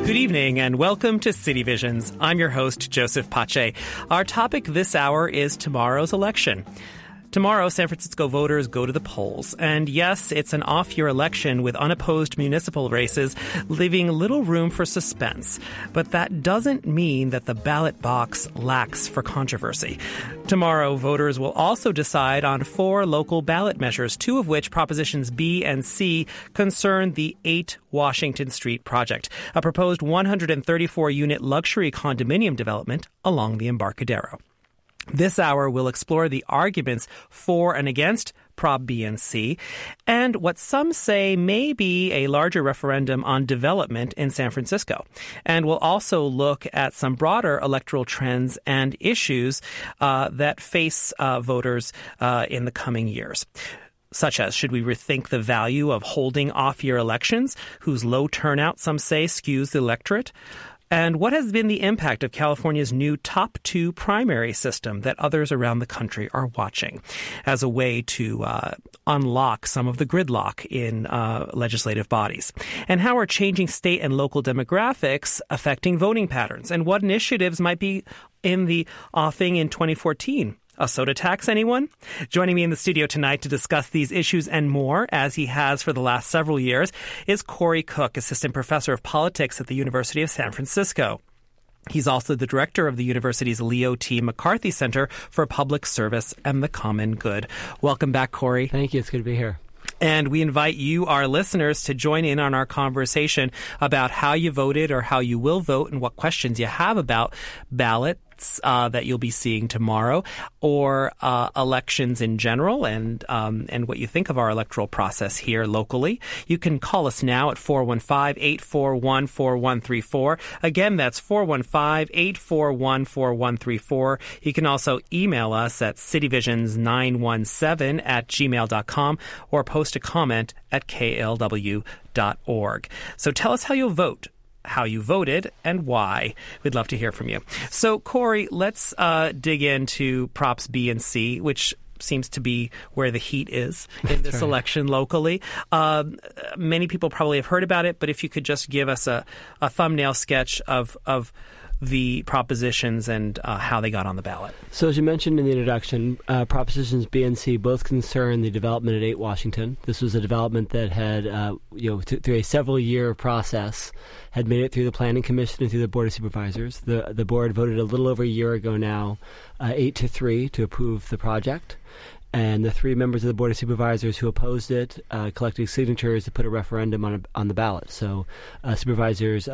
Good evening and welcome to City Visions. I'm your host, Joseph Pache. Our topic this hour is tomorrow's election. Tomorrow, San Francisco voters go to the polls. And yes, it's an off-year election with unopposed municipal races, leaving little room for suspense. But that doesn't mean that the ballot box lacks for controversy. Tomorrow, voters will also decide on 4 local ballot measures, 2 of which, Propositions B and C, concern the 8 Washington Street project, a proposed 134-unit luxury condominium development along the Embarcadero. This hour, we'll explore the arguments for and against Prop B and C, and what some say may be a larger referendum on development in San Francisco. And we'll also look at some broader electoral trends and issues that face voters in the coming years. Such as, should we rethink the value of holding off-year elections, whose low turnout, some say, skews the electorate? And what has been the impact of California's new top 2 primary system that others around the country are watching as a way to unlock some of the gridlock in legislative bodies? And how are changing state and local demographics affecting voting patterns? And what initiatives might be in the offing in 2014? A soda tax, anyone? Joining me in the studio tonight to discuss these issues and more, as he has for the last several years, is Corey Cook, Assistant Professor of Politics at the University of San Francisco. He's also the director of the university's Leo T. McCarthy Center for Public Service and the Common Good. Welcome back, Corey. Thank you. It's good to be here. And we invite you, our listeners, to join in on our conversation about how you voted or how you will vote and what questions you have about ballots that you'll be seeing tomorrow, or elections in general, and what you think of our electoral process here locally. You can call us now at 415-841-4134. Again, that's 415-841-4134. You can also email us at cityvisions917@gmail.com or post a comment at klw.org. So tell us how you'll vote, how you voted, and why. We'd love to hear from you. So, Corey, let's dig into Props B and C, which seems to be where the heat is in this election locally. Many people probably have heard about it, but if you could just give us a thumbnail sketch of the propositions and how they got on the ballot. So as you mentioned in the introduction, Propositions B and C both concern the development at 8 Washington. This was a development that had, through a several-year process, had made it through the Planning Commission and through the Board of Supervisors. The board voted a little over a year ago now, 8-3, to approve the project. And the 3 members of the Board of Supervisors who opposed it collected signatures to put a referendum on the ballot. So Supervisors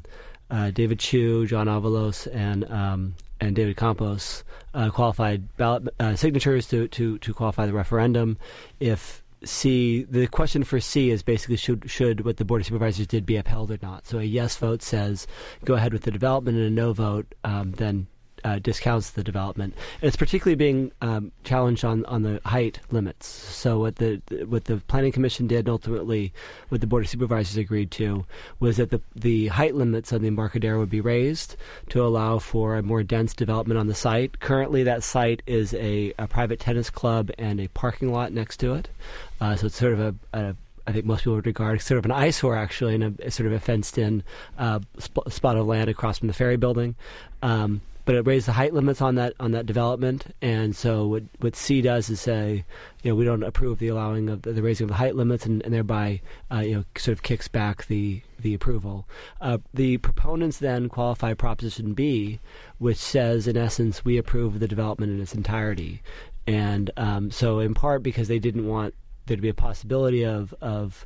David Chu, John Avalos, and David Campos qualified ballot signatures to qualify the referendum. If C, the question for C is basically should what the Board of Supervisors did be upheld or not. So a yes vote says go ahead with the development, and a no vote then discounts the development. And it's particularly being challenged on the height limits. So what the Planning Commission did, and ultimately what the Board of Supervisors agreed to, was that the height limits on the Embarcadero would be raised to allow for a more dense development on the site. Currently, that site is a private tennis club and a parking lot next to it. So it's sort of I think most people would regard sort of an eyesore, actually, in a sort of a fenced-in spot of land across from the ferry building. But it raised the height limits on that development, and so what C does is say, we don't approve the allowing of the raising of the height limits, and thereby, sort of kicks back the approval. The proponents then qualify Proposition B, which says, in essence, we approve of the development in its entirety, and so in part because they didn't want there to be a possibility of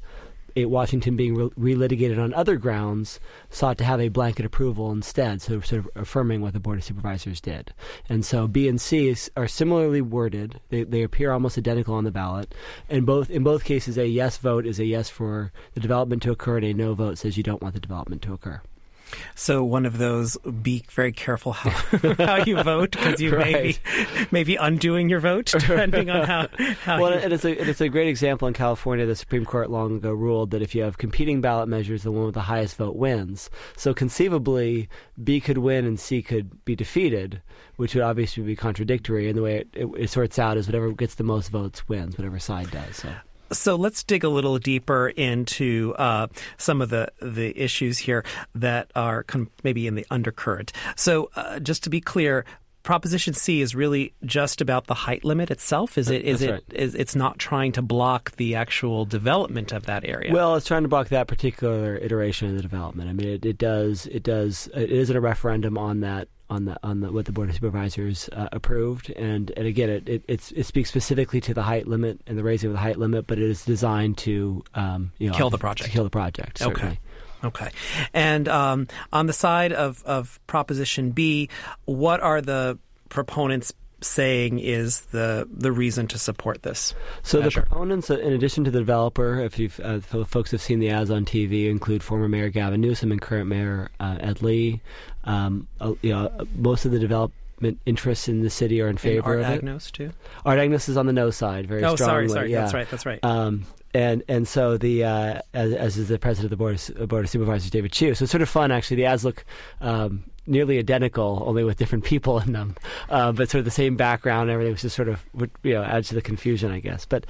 8 Washington being relitigated on other grounds, sought to have a blanket approval instead, so sort of affirming what the Board of Supervisors did. And so B and C are similarly worded. They appear almost identical on the ballot. And in both cases, a yes vote is a yes for the development to occur, and a no vote says you don't want the development to occur. So one of those, be very careful how you vote, because you may be undoing your vote, depending on how well, and it's a great example in California. The Supreme Court long ago ruled that if you have competing ballot measures, the one with the highest vote wins. So conceivably, B could win and C could be defeated, which would obviously be contradictory. And the way it sorts out is whatever gets the most votes wins, whatever side does. So. So let's dig a little deeper into some of the issues here that are maybe in the undercurrent. So just to be clear, Proposition C is really just about the height limit itself. It's not trying to block the actual development of that area. Well, it's trying to block that particular iteration of the development. I mean, it is a referendum on that. On what the Board of Supervisors approved, and again, it speaks specifically to the height limit and the raising of the height limit, but it is designed to kill the project. To kill the project. Certainly. Okay. And on the side of Proposition B, what are the proponents saying is the reason to support this So measure? The proponents, in addition to the developer, if folks have seen the ads on TV, include former Mayor Gavin Newsom and current Mayor Ed Lee. Most of the development interests in the city are in favor of it. Art Agnos too? Art Agnos is on the no side, very strongly. Sorry. Yeah. That's right. And so the as is the president of the Board of Supervisors, David Chu. So it's sort of fun, actually. The ads look nearly identical, only with different people in them, but sort of the same background and everything, which just sort of adds to the confusion, I guess. But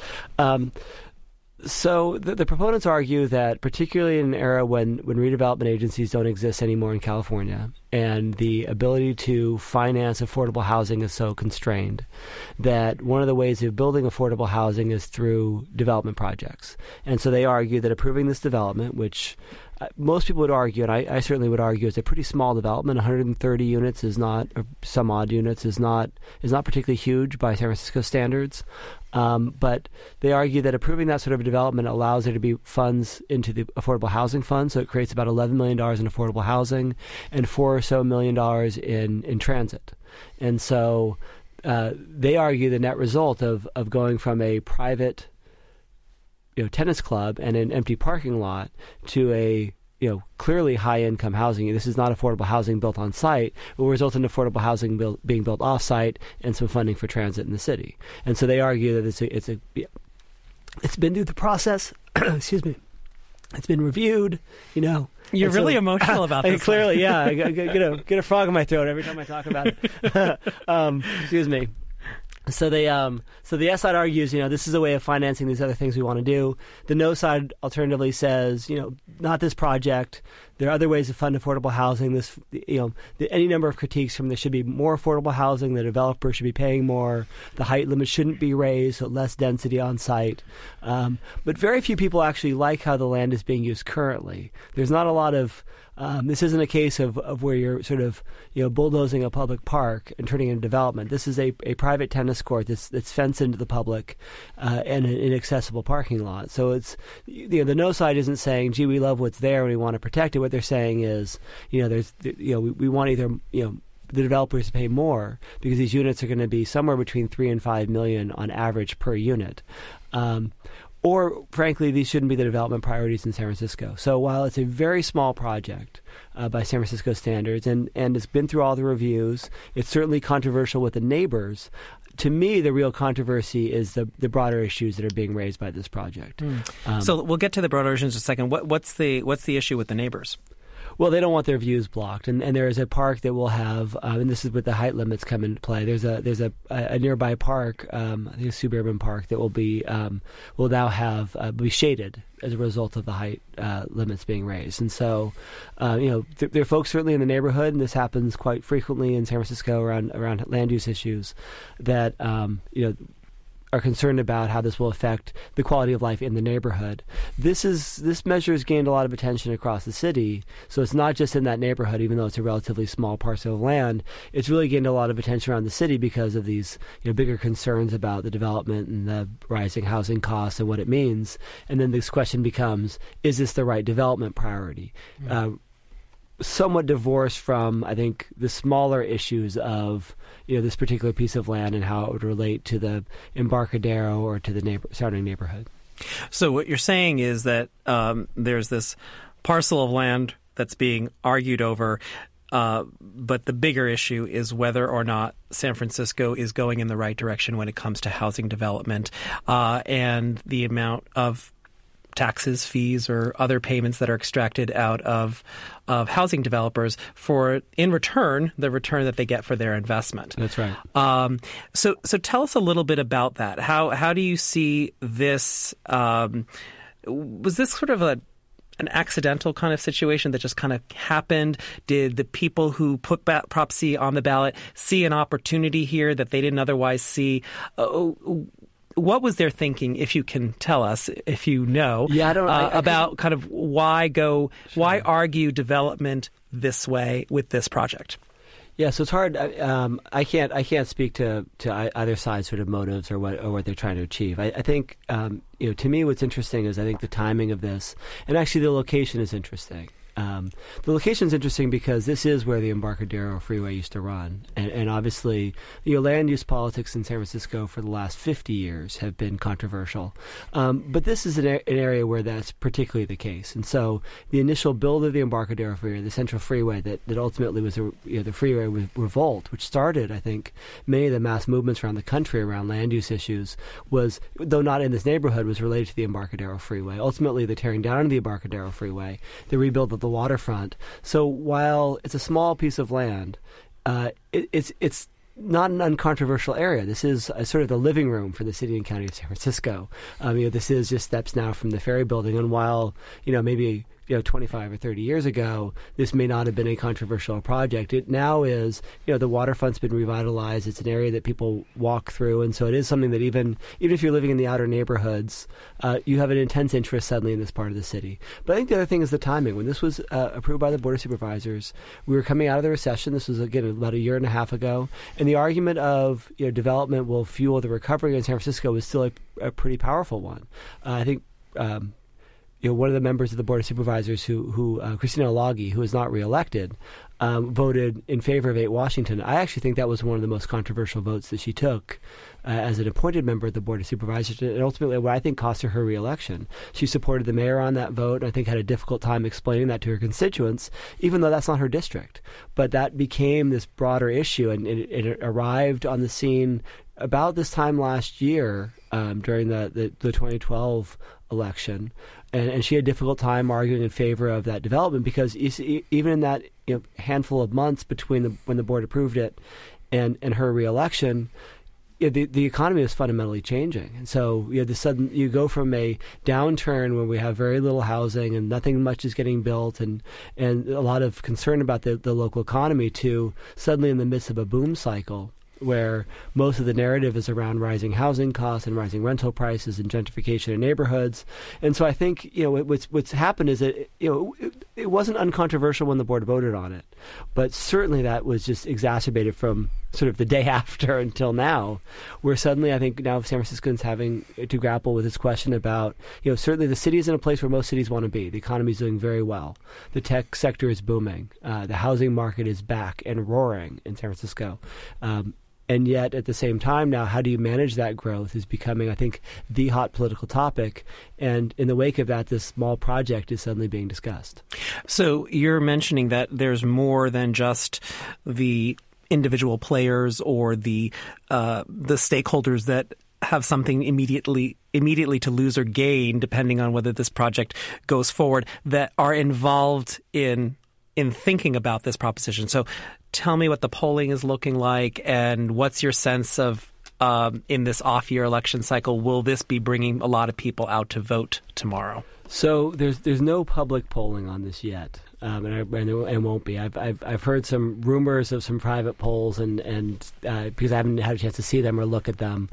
so the proponents argue that, particularly in an era when redevelopment agencies don't exist anymore in California, and the ability to finance affordable housing is so constrained, that one of the ways of building affordable housing is through development projects. And so they argue that approving this development, which most people would argue, and I certainly would argue, it's a pretty small development. 130 units is not, or some odd units is not particularly huge by San Francisco standards. But they argue that approving that sort of a development allows there to be funds into the Affordable Housing Fund, so it creates about $11 million in affordable housing and $4 or so million in transit. And so they argue the net result of going from a private tennis club and an empty parking lot to a clearly high-income housing. This is not affordable housing built on site. It will result in affordable housing being built off-site and some funding for transit in the city. And so they argue that it's been through the process. Excuse me. It's been reviewed. You're really emotional about this. Clearly, yeah. I get a frog in my throat every time I talk about it. Excuse me. So the yes side argues, this is a way of financing these other things we want to do. The no side alternatively says, not this project. There are other ways to fund affordable housing. Any number of critiques from there should be more affordable housing. The developer should be paying more. The height limit shouldn't be raised, so less density on site. But very few people actually like how the land is being used currently. There's not a lot of this isn't a case of where you're sort of bulldozing a public park and turning it into development. This is a private tennis court that's fenced into the public and an inaccessible parking lot. So it's the no side isn't saying, "Gee, we love what's there and we want to protect it." What they're saying is, we want either the developers to pay more because these units are going to be somewhere between $3 and $5 million on average per unit. Or, frankly, these shouldn't be the development priorities in San Francisco. So while it's a very small project by San Francisco standards and it's been through all the reviews, it's certainly controversial with the neighbors. To me, the real controversy is the broader issues that are being raised by this project. So we'll get to the broader issues in a second. What's the issue with the neighbors? Well, they don't want their views blocked, and there is a park that will have, and this is where the height limits come into play. There's a nearby park, I think a suburban park that will now have be shaded as a result of the height limits being raised. And so, there are folks certainly in the neighborhood, and this happens quite frequently in San Francisco around land use issues that are concerned about how this will affect the quality of life in the neighborhood. This measure has gained a lot of attention across the city, so it's not just in that neighborhood, even though it's a relatively small parcel of land. It's really gained a lot of attention around the city because of these bigger concerns about the development and the rising housing costs and what it means. And then this question becomes, is this the right development priority? Somewhat divorced from, I think, the smaller issues of this particular piece of land and how it would relate to the Embarcadero or to the surrounding neighborhood. So what you're saying is that there's this parcel of land that's being argued over, but the bigger issue is whether or not San Francisco is going in the right direction when it comes to housing development and the amount of taxes, fees, or other payments that are extracted out of housing developers for, in return, the return that they get for their investment. That's right. So tell us a little bit about that. How do you see this? Was this sort of an accidental kind of situation that just kind of happened? Did the people who put Prop C on the ballot see an opportunity here that they didn't otherwise see? What was their thinking, if you can tell us, if you know, about kind of why argue development this way with this project? Yeah, so it's hard. I can't speak to either side's sort of motives or what they're trying to achieve. I think to me, what's interesting is I think the timing of this, and actually the location is interesting. The location is interesting because this is where the Embarcadero Freeway used to run. And obviously, land use politics in San Francisco for the last 50 years have been controversial. But this is an area where that's particularly the case. And so the initial build of the Embarcadero Freeway, the Central Freeway that ultimately was the freeway with Revolt, which started, I think, many of the mass movements around the country around land use issues, was, though not in this neighborhood, was related to the Embarcadero Freeway. Ultimately, the tearing down of the Embarcadero Freeway, the rebuild of the waterfront. So while it's a small piece of land, it's not an uncontroversial area. This is sort of the living room for the city and county of San Francisco. This is just steps now from the Ferry Building, and while maybe 25 or 30 years ago, this may not have been a controversial project. It now is, the waterfront's been revitalized. It's an area that people walk through. And so it is something that even if you're living in the outer neighborhoods, you have an intense interest suddenly in this part of the city. But I think the other thing is the timing. When this was approved by the Board of Supervisors, we were coming out of the recession. This was, again, about a year and a half ago. And the argument of development will fuel the recovery in San Francisco was still a pretty powerful one. I think one of the members of the Board of Supervisors, who Christina Laghi, who is not reelected, voted in favor of 8 Washington. I actually think that was one of the most controversial votes that she took as an appointed member of the Board of Supervisors, and ultimately what I think cost her reelection. She supported the mayor on that vote, and I think had a difficult time explaining that to her constituents, even though that's not her district. But that became this broader issue, and it arrived on the scene about this time last year during the 2012 election. And she had a difficult time arguing in favor of that development because even in that handful of months between when the board approved it and her reelection, the economy is fundamentally changing. And so you go from a downturn where we have very little housing and nothing much is getting built and a lot of concern about the local economy to suddenly in the midst of a boom cycle where most of the narrative is around rising housing costs and rising rental prices and gentrification in neighborhoods. And so I think what's happened is that it wasn't uncontroversial when the board voted on it, but certainly that was just exacerbated from sort of the day after until now, where suddenly I think now San Franciscans having to grapple with this question about certainly the city is in a place where most cities want to be. The economy is doing very well. The tech sector is booming. The housing market is back and roaring in San Francisco. And yet, at the same time now, how do you manage that growth is becoming, I think, the hot political topic. And in the wake of that, this small project is suddenly being discussed. So you're mentioning that there's more than just the individual players or the stakeholders that have something immediately to lose or gain, depending on whether this project goes forward, that are involved in thinking about this proposition. So tell me what the polling is looking like and what's your sense of, in this off-year election cycle, will this be bringing a lot of people out to vote tomorrow? So there's no public polling on this yet, and won't be. I've heard some rumors of some private polls, and because I haven't had a chance to see them or look at them,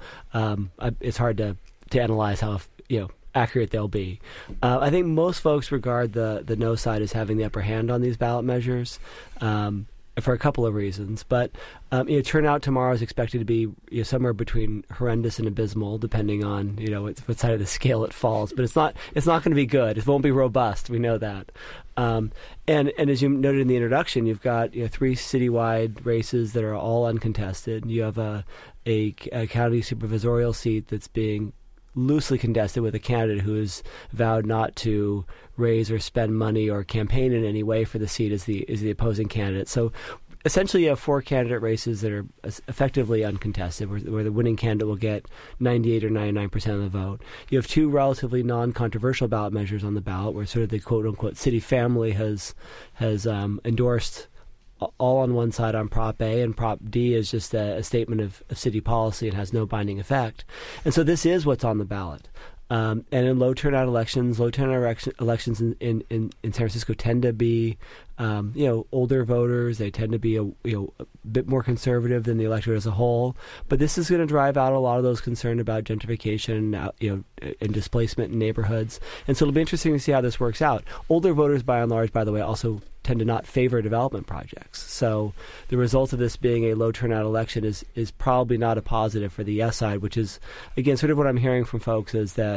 it's hard to analyze how accurate they'll be. I think most folks regard the no side as having the upper hand on these ballot measures for a couple of reasons. But turnout tomorrow is expected to be somewhere between horrendous and abysmal, depending on what side of the scale it falls. But it's not going to be good. It won't be robust. We know that. And as you noted in the introduction, you've got 3 citywide races that are all uncontested. You have a county supervisorial seat that's being loosely contested with a candidate who has vowed not to raise or spend money or campaign in any way for the seat as the opposing candidate. So essentially you have 4 candidate races that are effectively uncontested, where the winning candidate will get 98 or 99% of the vote. You have 2 relatively non-controversial ballot measures on the ballot, where sort of the quote-unquote city family has endorsed all on one side on Prop A, and Prop D is just a statement of city policy and has no binding effect. And so this is what's on the ballot. And in low turnout elections in San Francisco tend to be, older voters. They tend to be a bit more conservative than the electorate as a whole. But this is going to drive out a lot of those concerned about gentrification, and displacement in neighborhoods. And so it'll be interesting to see how this works out. Older voters, by and large, by the way, also tend to not favor development projects. So the result of this being a low turnout election is probably not a positive for the yes side, which is, again, sort of what I'm hearing from folks is that,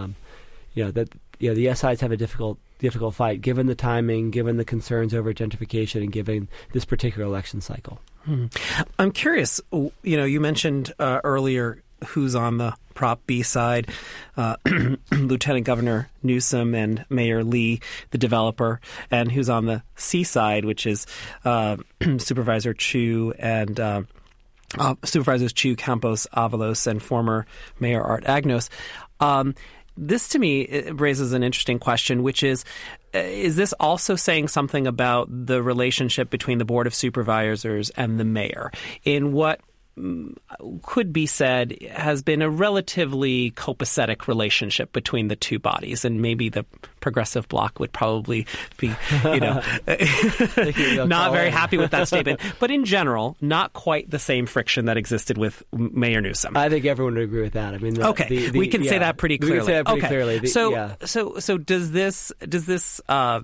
the yes sides have a difficult fight, given the timing, given the concerns over gentrification, and given this particular election cycle. I'm curious, you mentioned earlier who's on the Prop B side, Lieutenant Governor Newsom and Mayor Lee, the developer, and who's on the C side, which is Supervisor Chu and Supervisors Chu, Campos, Avalos, and former Mayor Art Agnos. This, to me, it raises an interesting question, which is this also saying something about the relationship between the Board of Supervisors and the mayor in what could be said has been a relatively copacetic relationship between the two bodies, and maybe the Progressive Bloc would probably be, not very happy with that statement. But in general, not quite the same friction that existed with Mayor Newsom. I think everyone would agree with that. I mean, we can say that pretty clearly. We can say that pretty clearly. So does this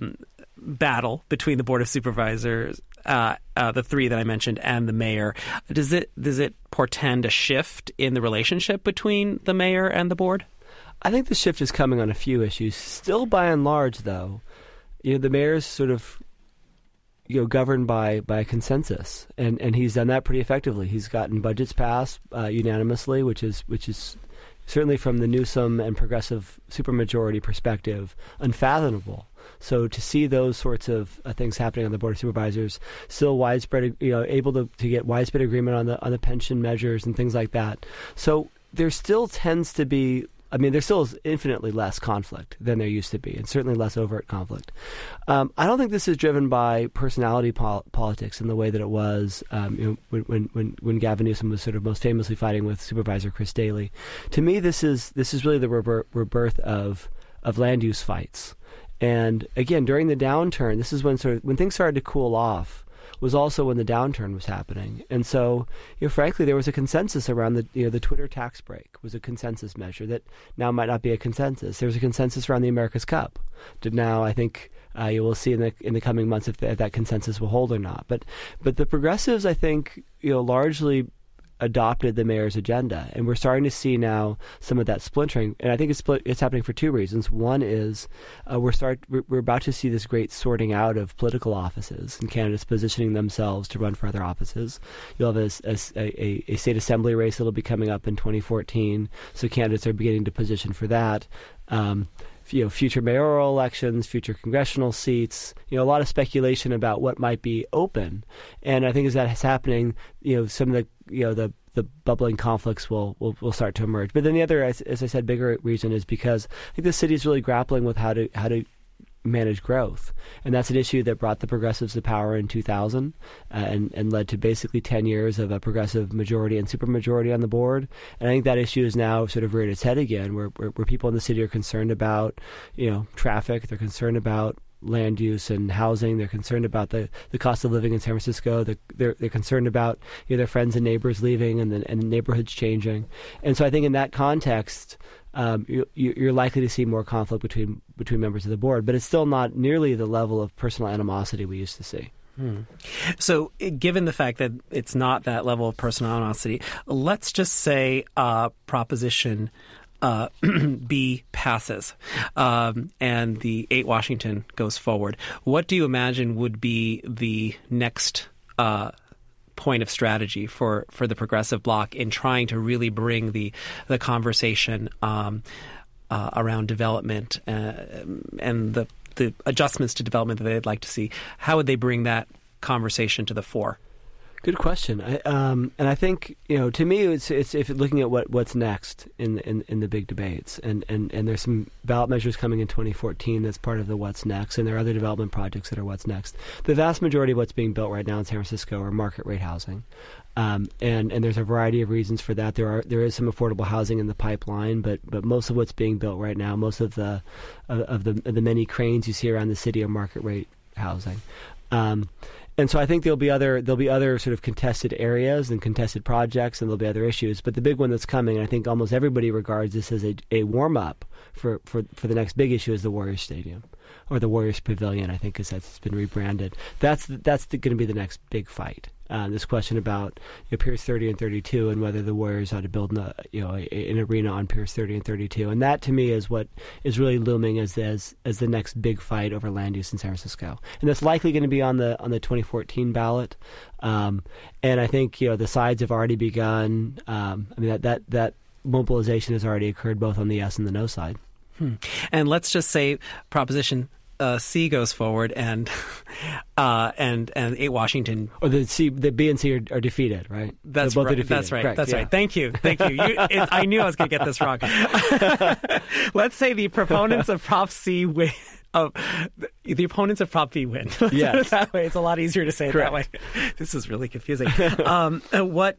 battle between the Board of Supervisors, the 3 that I mentioned, and the mayor, does it portend a shift in the relationship between the mayor and the board? I think the shift is coming on a few issues. Still, by and large, though, the mayor's sort of governed by a consensus, and he's done that pretty effectively. He's gotten budgets passed unanimously, which is certainly from the Newsom and progressive supermajority perspective unfathomable. So to see those sorts of things happening on the Board of Supervisors, still widespread, able to get widespread agreement on the pension measures and things like that. So there still tends to be, there still is infinitely less conflict than there used to be, and certainly less overt conflict. I don't think this is driven by personality politics in the way that it was when Gavin Newsom was sort of most famously fighting with Supervisor Chris Daley. To me, this is really the rebirth of land use fights. And again, during the downturn, this is when things started to cool off, was also when the downturn was happening. And so, frankly, there was a consensus around the Twitter tax break was a consensus measure that now might not be a consensus. There was a consensus around the America's Cup. Now, I think you will see in the coming months if that consensus will hold or not. But the progressives, I think, largely adopted the mayor's agenda, and we're starting to see now some of that splintering. And I think it's happening for 2 reasons. One is we're about to see this great sorting out of political offices and candidates positioning themselves to run for other offices. You'll have a state assembly race that'll be coming up in 2014, so candidates are beginning to position for that. Future mayoral elections, future congressional seats, a lot of speculation about what might be open. And I think as that is happening, some of the bubbling conflicts will start to emerge. But then the other, as I said, bigger reason is because I think the city is really grappling with how to manage growth. And that's an issue that brought the progressives to power in 2000 and led to basically 10 years of a progressive majority and supermajority on the board. And I think that issue is now sort of reared its head again, where people in the city are concerned about, traffic, they're concerned about land use and housing, they're concerned about the cost of living in San Francisco, they're concerned about their friends and neighbors leaving and the neighborhoods changing. And so I think in that context, you're likely to see more conflict between members of the board, but it's still not nearly the level of personal animosity we used to see. So given the fact that it's not that level of personal animosity, let's just say Proposition B passes and the 8 Washington goes forward. What do you imagine would be the next point of strategy for the Progressive Bloc in trying to really bring the conversation around development and the adjustments to development that they'd like to see? How would they bring that conversation to the fore? Good question. And I think, to me, it's if looking at what's next in the big debates, and there's some ballot measures coming in 2014 that's part of the what's next, and there are other development projects that are what's next. The vast majority of what's being built right now in San Francisco are market rate housing, and there's a variety of reasons for that. There is some affordable housing in the pipeline, but most of what's being built right now, most of the many cranes you see around the city are market rate housing. And so I think there'll be other sort of contested areas and contested projects, and there'll be other issues. But the big one that's coming, and I think almost everybody regards this as a warm up for the next big issue, is the Warriors Stadium, or the Warriors Pavilion, I think, as that's been rebranded. That's going to be the next big fight. This question about Piers 30 and 32, and whether the Warriors ought to build an arena on Piers 30 and 32, and that to me is what is really looming as the next big fight over land use in San Francisco, and that's likely going to be on the 2014 ballot. And I think the sides have already begun. That mobilization has already occurred both on the yes and the no side. And let's just say Proposition C goes forward, and 8 Washington, or the B and C are defeated, right? That's both right. are defeated. That's right. Correct, That's yeah. right. Thank you. I knew I was going to get this wrong. Let's say the proponents of Prop C win. The opponents of Prop B win. Let's yes. put it that way. It's a lot easier to say Correct. it that way. This is really confusing. What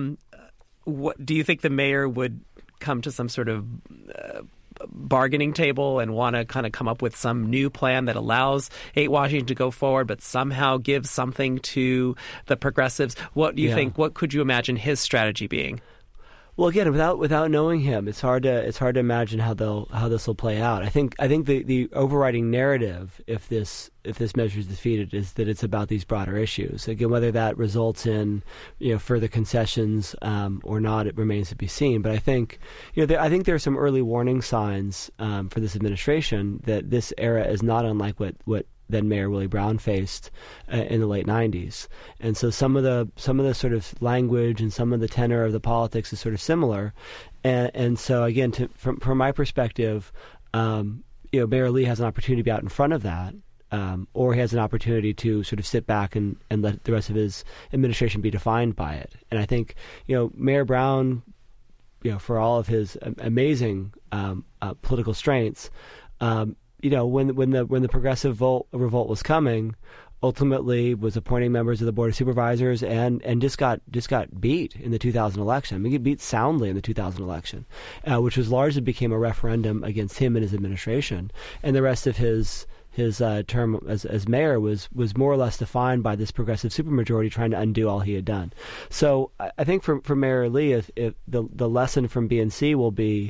do you think the mayor would come to some sort of bargaining table and want to kind of come up with some new plan that allows 8 Washington to go forward, but somehow gives something to the progressives? What do you think? What could you imagine his strategy being? Well, again, without knowing him, it's hard to imagine how this will play out. I think the overriding narrative, if this measure is defeated, is that it's about these broader issues. Again, whether that results in further concessions or not, it remains to be seen. But I think I think there are some early warning signs for this administration that this era is not unlike what then Mayor Willie Brown faced in the late 90s. And so some of the sort of language and some of the tenor of the politics is sort of similar. And so again, from my perspective, Mayor Lee has an opportunity to be out in front of that, or he has an opportunity to sort of sit back and let the rest of his administration be defined by it. And I think, Mayor Brown, for all of his amazing political strengths, when the progressive revolt was coming, ultimately was appointing members of the Board of Supervisors and just got beat in the 2000 election. I mean, he beat soundly in the 2000 election, which was largely became a referendum against him and his administration. And the rest of his term as mayor was more or less defined by this progressive supermajority trying to undo all he had done. So I think for Mayor Lee, if the lesson from BNC will be,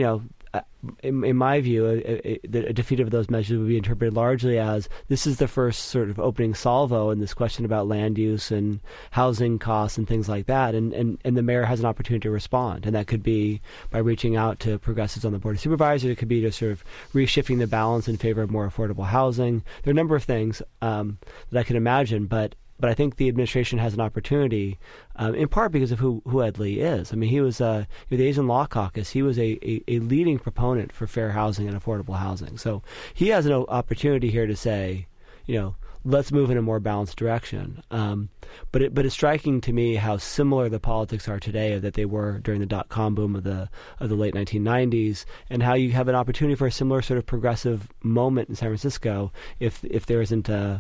in my view, a defeat of those measures would be interpreted largely as this is the first sort of opening salvo in this question about land use and housing costs and things like that, and the mayor has an opportunity to respond, and that could be by reaching out to progressives on the Board of Supervisors. It could be just sort of reshifting the balance in favor of more affordable housing. There are a number of things that I can imagine, but I think the administration has an opportunity, in part because of who Ed Lee is. I mean, he was the Asian Law Caucus. He was a leading proponent for fair housing and affordable housing. So he has an opportunity here to say, let's move in a more balanced direction. But it's striking to me how similar the politics are today that they were during the dot-com boom of the late 1990s, and how you have an opportunity for a similar sort of progressive moment in San Francisco if there isn't a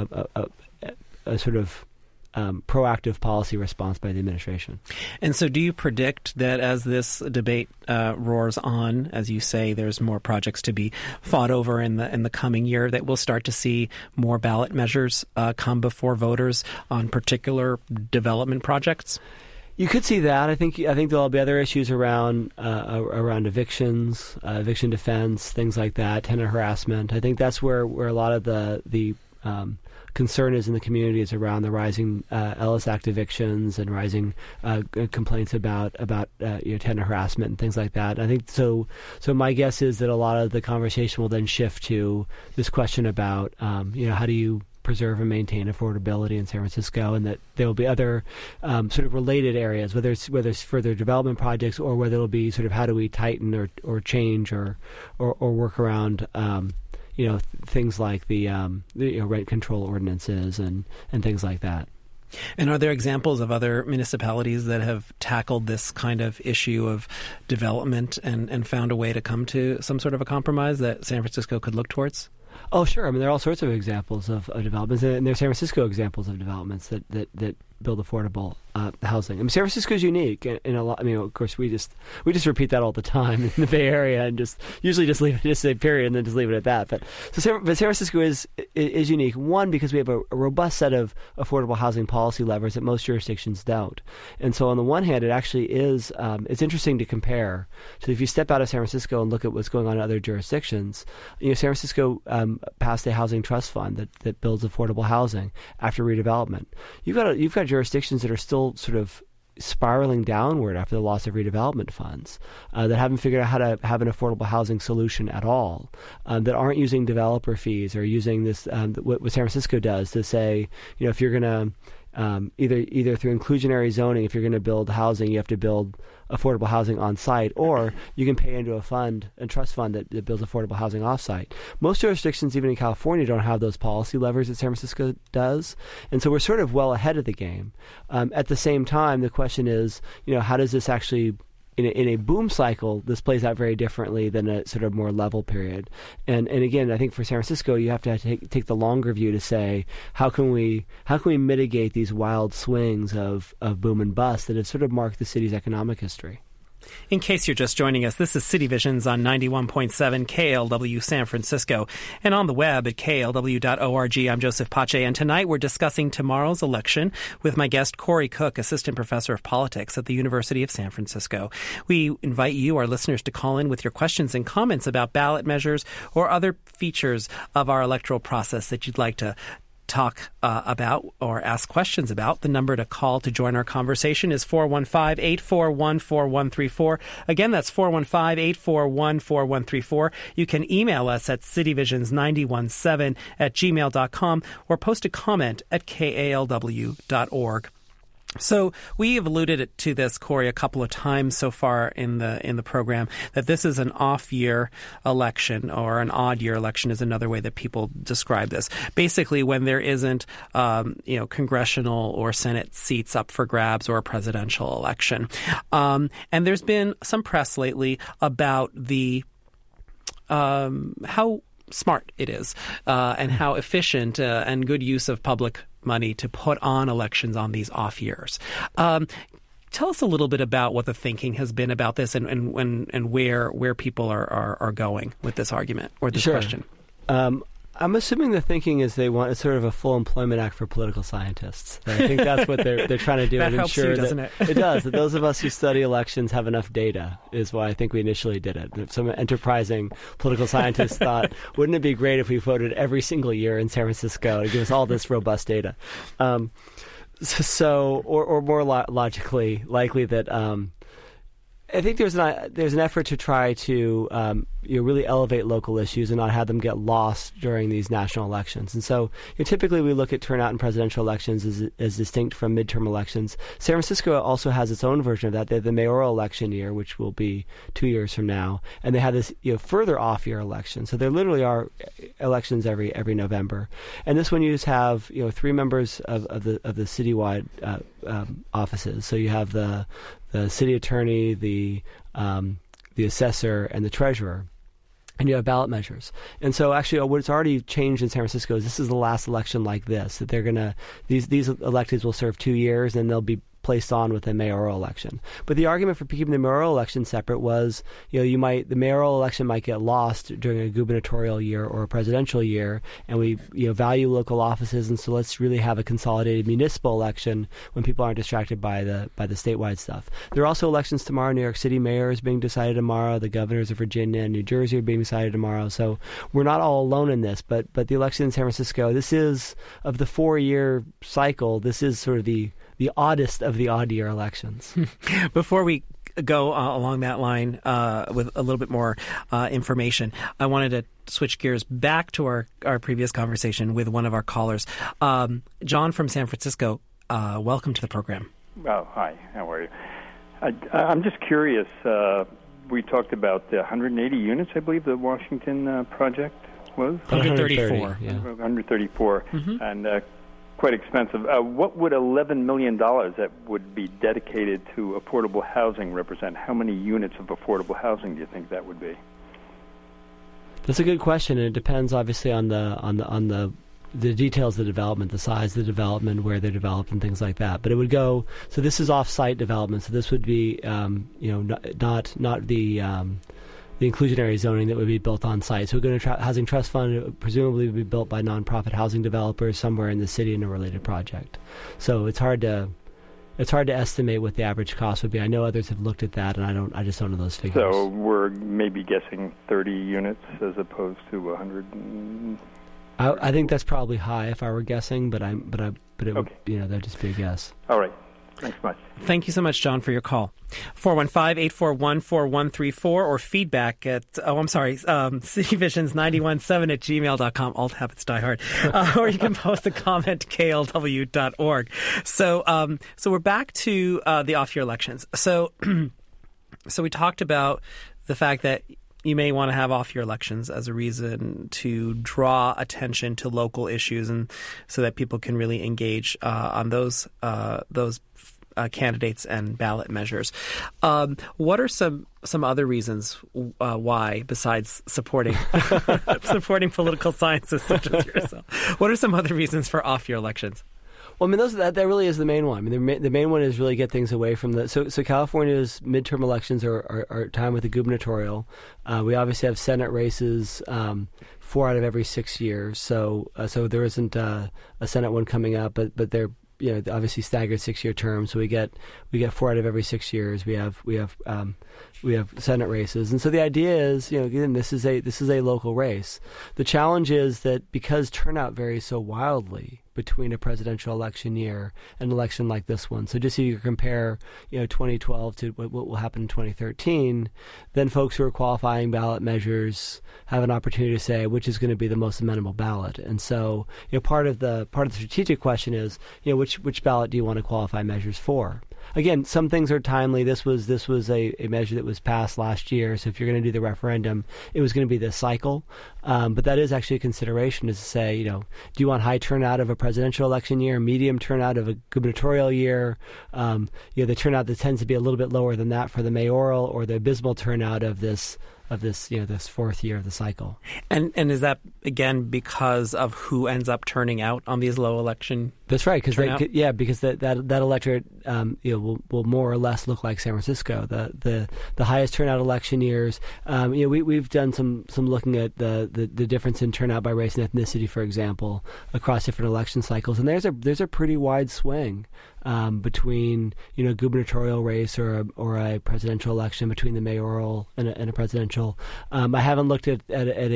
sort of proactive policy response by the administration. And so do you predict that as this debate roars on, as you say, there's more projects to be fought over in the coming year, that we'll start to see more ballot measures come before voters on particular development projects? You could see that. I think there'll be other issues around evictions, eviction defense, things like that, tenant harassment. I think that's where a lot of the concern is in the community, is around the rising Ellis Act evictions and rising complaints about tenant harassment and things like that. And I think so. My guess is that a lot of the conversation will then shift to this question about how do you preserve and maintain affordability in San Francisco, and that there will be other sort of related areas, whether it's further development projects, or whether it'll be sort of how do we tighten or change or work around things like the rent control ordinances and things like that. And are there examples of other municipalities that have tackled this kind of issue of development and found a way to come to some sort of a compromise that San Francisco could look towards? Oh, sure. I mean, there are all sorts of examples of developments, and there are San Francisco examples of developments that build affordable housing. I mean, San Francisco is unique in a lot. I mean, of course, we just repeat that all the time in the Bay Area, and usually leave it, just say period, and then just leave it at that. But San Francisco is unique. One, because we have a robust set of affordable housing policy levers that most jurisdictions don't. And so, on the one hand, it actually is. It's interesting to compare. So, if you step out of San Francisco and look at what's going on in other jurisdictions, San Francisco passed a housing trust fund that builds affordable housing after redevelopment. You've got jurisdictions that are still sort of spiraling downward after the loss of redevelopment funds, that haven't figured out how to have an affordable housing solution at all, that aren't using developer fees or using this what San Francisco does to say, if you're going to either through inclusionary zoning, if you're going to build housing, you have to build affordable housing on site, or you can pay into a trust fund that builds affordable housing off site. Most jurisdictions, even in California, don't have those policy levers that San Francisco does, and so we're sort of well ahead of the game. At the same time, the question is, how does this actually, in a boom cycle, this plays out very differently than a sort of more level period. And again, I think for San Francisco, you have to take the longer view to say, how can we mitigate these wild swings of boom and bust that have sort of marked the city's economic history? In case you're just joining us, this is City Visions on 91.7 KALW San Francisco and on the web at KALW.org. I'm Joseph Pace, and tonight we're discussing tomorrow's election with my guest, Corey Cook, Assistant Professor of Politics at the University of San Francisco. We invite you, our listeners, to call in with your questions and comments about ballot measures or other features of our electoral process that you'd like to talk about or ask questions about. The number to call to join our conversation is 415-841-4134. Again, that's 415-841-4134. You can email us at cityvisions917@gmail.com or post a comment at kalw.org. So we have alluded to this, Corey, a couple of times so far in the program, that this is an off-year election, or an odd-year election is another way that people describe this. Basically, when there isn't, congressional or Senate seats up for grabs or a presidential election. And there's been some press lately about the how smart it is and how efficient and good use of public money to put on elections on these off years. Tell us a little bit about what the thinking has been about this and where people are going with this argument or this question. I'm assuming the thinking is they want sort of a full employment act for political scientists. I think that's what they're trying to do. That and helps ensure you, doesn't it? It does. That those of us who study elections have enough data is why I think we initially did it. Some enterprising political scientists thought, wouldn't it be great if we voted every single year in San Francisco to give us all this robust data? Or more logically likely that I think there's an effort to try to really elevate local issues and not have them get lost during these national elections. And so typically we look at turnout in presidential elections as distinct from midterm elections. San Francisco also has its own version of that. They have the mayoral election year, which will be 2 years from now, and they have this further off-year election. So there literally are elections every November. And this one you just have 3 members of the citywide offices. So you have the city attorney, the assessor, and the treasurer. And you have ballot measures. And so actually what's already changed in San Francisco is this is the last election like this, that they're going to, these electeds will serve 2 years and they'll be placed on with a mayoral election. But the argument for keeping the mayoral election separate was, the mayoral election might get lost during a gubernatorial year or a presidential year, and we value local offices, and so let's really have a consolidated municipal election when people aren't distracted by the statewide stuff. There are also elections tomorrow. New York City mayor is being decided tomorrow. The governors of Virginia and New Jersey are being decided tomorrow. So we're not all alone in this, but the election in San Francisco, this is, of the 4-year cycle, this is sort of the oddest of the odd-year elections. Before we go along that line with a little bit more information, I wanted to switch gears back to our previous conversation with one of our callers. John from San Francisco, welcome to the program. Oh, hi. How are you? I'm just curious. We talked about the 180 units, I believe, the Washington project was? 134. Yeah. 134. Mm-hmm. And quite expensive. What would $11 million that would be dedicated to affordable housing represent? How many units of affordable housing do you think that would be? That's a good question, and it depends obviously on the details of the development, the size of the development, where they're developed, and things like that. But it would go. So this is off-site development. So this would be, not the inclusionary zoning that would be built on site. So we're going to housing trust fund. It would presumably be built by nonprofit housing developers somewhere in the city in a related project. So it's hard to estimate what the average cost would be. I know others have looked at that, and I just don't know those figures. So we're maybe guessing 30 units as opposed to 100. I think that's probably high if I were guessing, but it would, that'd just be a guess. All right. Thanks much. Thank you so much, John, for your call. 415-841-4134 or feedback at, cityvisions917@gmail.com. Alt habits die hard. Or you can post a comment to klw.org. So we're back to the off-year elections. So we talked about the fact that you may want to have off-year elections as a reason to draw attention to local issues, and so that people can really engage on those candidates and ballot measures. What are some other reasons why, besides supporting political scientists such as yourself? What are some other reasons for off-year elections? Well, I mean, that really is the main one. I mean, the main one is really get things away from the. So California's midterm elections are timed with the gubernatorial. We obviously have Senate races 4 out of every 6 years. So there isn't a Senate one coming up, but they're obviously staggered 6-year terms. So we get 4 out of every 6 years. We have Senate races, and so the idea is, again, this is a local race. The challenge is that because turnout varies so wildly between a presidential election year and an election like this one. So just so you compare, 2012 to what will happen in 2013, then folks who are qualifying ballot measures have an opportunity to say which is going to be the most amenable ballot. And so, part of the strategic question is, which ballot do you want to qualify measures for? Again, some things are timely. This was a measure that was passed last year. So if you're going to do the referendum, it was going to be this cycle. But that is actually a consideration, is to say, do you want high turnout of a presidential election year, medium turnout of a gubernatorial year? The turnout that tends to be a little bit lower than that for the mayoral, or the abysmal turnout of this fourth year of the cycle. And is that, again, because of who ends up turning out on these low election? That's right, because that electorate will more or less look like San Francisco. The highest turnout election years. We've done some looking at the difference in turnout by race and ethnicity, for example, across different election cycles, and there's a pretty wide swing between gubernatorial race or a presidential election, between the mayoral and a presidential. I haven't looked at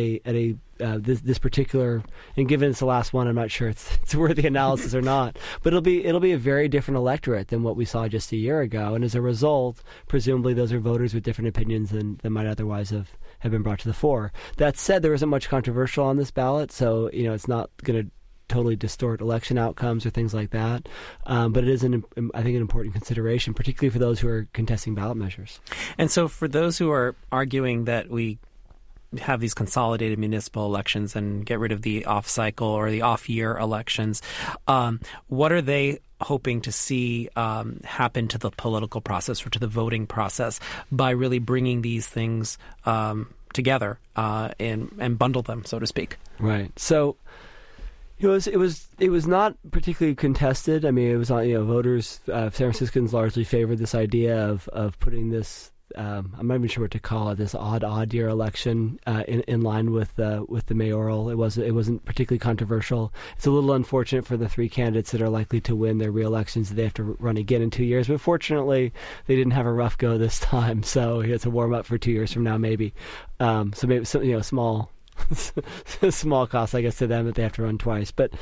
this particular, and given it's the last one, I'm not sure it's worthy analysis or not. But it'll be a very different electorate than what we saw just a year ago, and as a result, presumably those are voters with different opinions than might otherwise have been brought to the fore. That said, there isn't much controversial on this ballot, so it's not going to totally distort election outcomes or things like that. But it is, I think, an important consideration, particularly for those who are contesting ballot measures. And so for those who are arguing that we have these consolidated municipal elections and get rid of the off-cycle or the off-year elections, what are they hoping to see happen to the political process or to the voting process by really bringing these things together and bundle them, so to speak? Right. So it was not particularly contested. I mean, it was on, voters, San Franciscans largely favored this idea of putting this. I'm not even sure what to call it. This odd year election in line with the mayoral. It wasn't particularly controversial. It's a little unfortunate for the 3 candidates that are likely to win their re-elections that they have to run again in 2 years. But fortunately, they didn't have a rough go this time. So it's a warm up for 2 years from now, maybe. So maybe small cost, I guess, to them that they have to run twice. But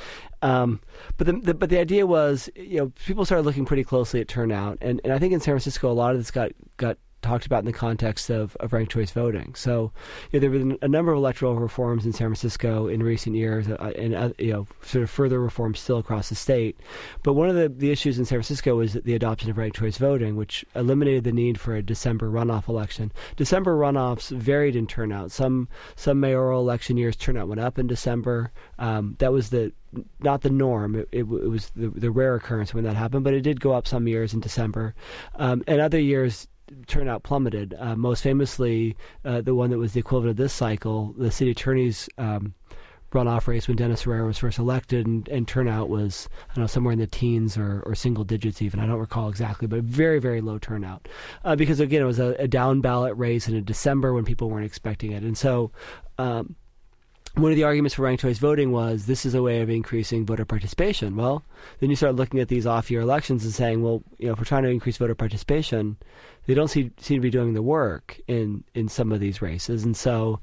the idea was, people started looking pretty closely at turnout, and I think in San Francisco a lot of this got talked about in the context of ranked choice voting. So there have been a number of electoral reforms in San Francisco in recent years, and sort of further reforms still across the state. But one of the issues in San Francisco was the adoption of ranked choice voting, which eliminated the need for a December runoff election. December runoffs varied in turnout. Some mayoral election years turnout went up in December. That was not the norm. It was the rare occurrence when that happened, but it did go up some years in December. And other years, turnout plummeted. Most famously, the one that was the equivalent of this cycle, the city attorney's runoff race when Dennis Herrera was first elected, and turnout was, I don't know, somewhere in the teens or single digits even. I don't recall exactly, but very, very low turnout. Because, again, it was a down-ballot race in December when people weren't expecting it. And so one of the arguments for ranked choice voting was this is a way of increasing voter participation. Well, then you start looking at these off-year elections and saying, well, if we're trying to increase voter participation, they don't seem to be doing the work in some of these races. And so,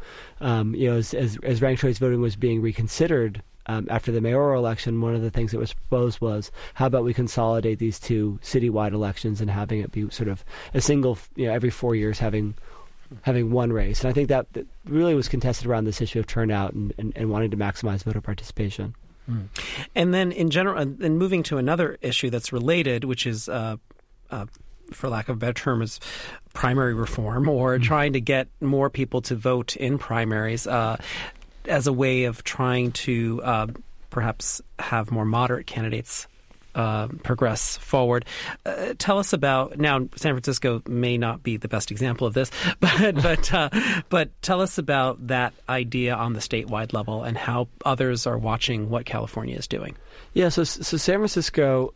as ranked choice voting was being reconsidered after the mayoral election, one of the things that was proposed was, how about we consolidate these two citywide elections and having it be sort of a single, every 4 years having one race. And I think that really was contested around this issue of turnout and wanting to maximize voter participation. Mm. And then in general, and moving to another issue that's related, which is, for lack of a better term, is primary reform, or trying to get more people to vote in primaries as a way of trying to perhaps have more moderate candidates progress forward. Tell us about, now San Francisco may not be the best example of this, but tell us about that idea on the statewide level and how others are watching what California is doing. Yeah, so San Francisco,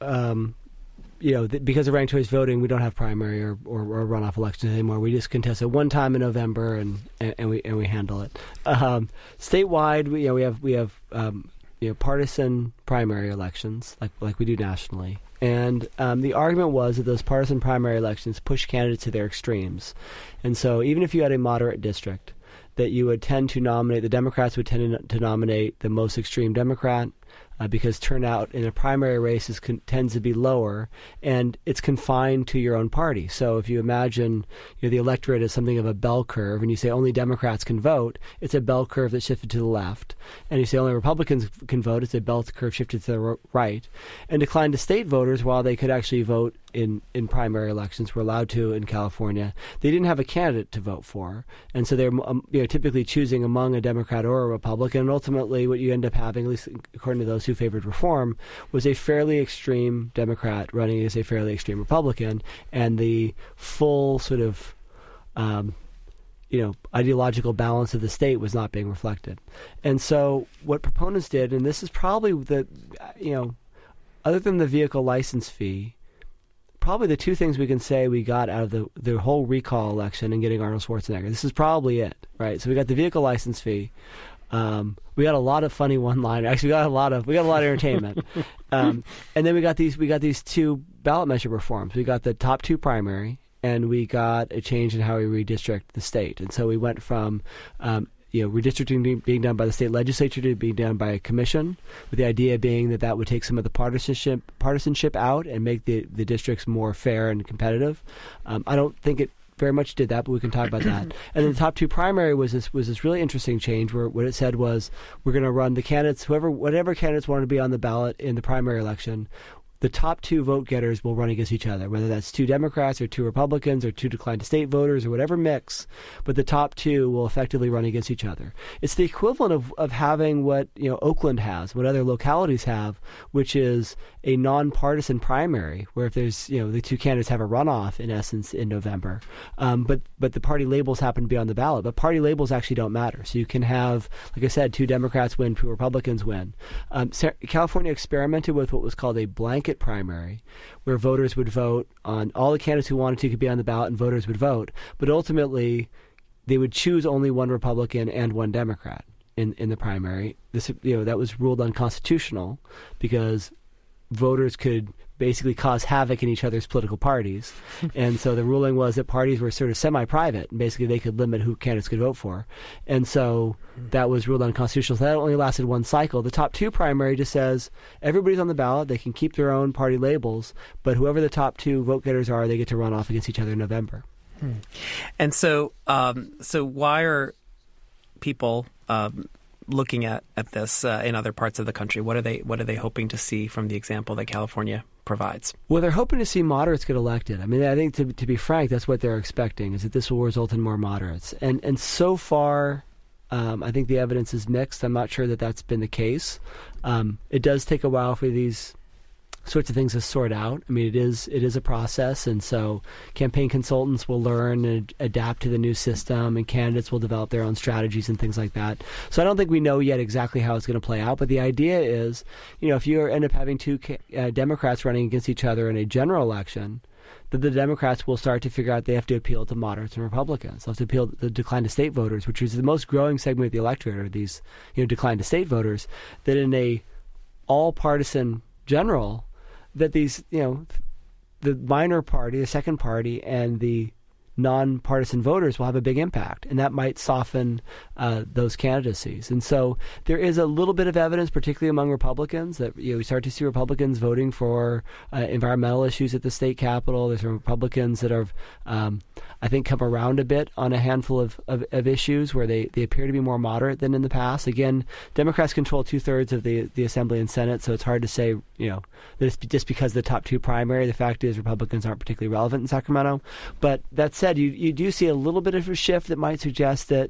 because of ranked choice voting, we don't have primary or runoff elections anymore. We just contest it one time in November and we handle it. Statewide, we have partisan primary elections like we do nationally. And the argument was that those partisan primary elections push candidates to their extremes. And so even if you had a moderate district, that you would tend to nominate, the Democrats would tend to nominate the most extreme Democrat, because turnout in a primary race tends to be lower, and it's confined to your own party. So if you imagine the electorate as something of a bell curve, and you say only Democrats can vote, it's a bell curve that's shifted to the left. And you say only Republicans can vote, it's a bell curve shifted to the right. And decline to state voters, while they could actually vote in primary elections, were allowed to in California, they didn't have a candidate to vote for. And so they're typically choosing among a Democrat or a Republican. And ultimately what you end up having, at least according to those who favored reform, was a fairly extreme Democrat running as a fairly extreme Republican, and the full sort of ideological balance of the state was not being reflected. And so what proponents did, and this is probably other than the vehicle license fee, probably the two things we can say we got out of the whole recall election and getting Arnold Schwarzenegger. This is probably it, right? So we got the vehicle license fee. We got a lot of funny one-liners. Actually, we got a lot of entertainment. And then we got these two ballot measure reforms. We got the top two primary, and we got a change in how we redistrict the state. And so we went from redistricting being done by the state legislature to being done by a commission, with the idea being that would take some of the partisanship out and make the districts more fair and competitive. I don't think it very much did that, but we can talk about that. And then the top two primary was this really interesting change where what it said was, we're going to run the candidates, whatever candidates wanted to be on the ballot in the primary election, the top two vote getters will run against each other, whether that's two Democrats or two Republicans or two declined to state voters or whatever mix, but the top two will effectively run against each other. It's the equivalent of having what Oakland has, what other localities have, which is a nonpartisan primary, where if there's the two candidates have a runoff in essence in November, but the party labels happen to be on the ballot. But party labels actually don't matter. So you can have, like I said, two Democrats win, two Republicans win. California experimented with what was called a blanket primary, where voters would vote on all the candidates who wanted to could be on the ballot, and voters would vote. But ultimately, they would choose only one Republican and one Democrat in the primary. This that was ruled unconstitutional because voters could basically cause havoc in each other's political parties. And so the ruling was that parties were sort of semi-private, and basically they could limit who candidates could vote for. And so that was ruled unconstitutional. So that only lasted one cycle. The top two primary just says everybody's on the ballot, they can keep their own party labels, but whoever the top two vote getters are, they get to run off against each other in November. And so why are people looking at this in other parts of the country? What are they hoping to see from the example that California provides? Well, they're hoping to see moderates get elected. I mean, I think to be frank, that's what they're expecting, is that this will result in more moderates. And so far, I think the evidence is mixed. I'm not sure that that's been the case. It does take a while for these sorts of things to sort out. I mean, it is a process, and so campaign consultants will learn and adapt to the new system, and candidates will develop their own strategies and things like that. So I don't think we know yet exactly how it's going to play out, but the idea is, if you end up having two Democrats running against each other in a general election, that the Democrats will start to figure out they have to appeal to moderates and Republicans. They'll have to appeal to the decline to state voters, which is the most growing segment of the electorate, are these decline to state voters, that in a all-partisan general, that these, the minor party, the second party, and the nonpartisan voters will have a big impact, and that might soften those candidacies. And so there is a little bit of evidence, particularly among Republicans, that we start to see Republicans voting for environmental issues at the state capitol. There's some Republicans that have, I think, come around a bit on a handful of issues where they appear to be more moderate than in the past. Again, Democrats control 2/3 of the Assembly and Senate, so it's hard to say, that it's just because of the top two primary. The fact is Republicans aren't particularly relevant in Sacramento. But that said, you do see a little bit of a shift that might suggest that,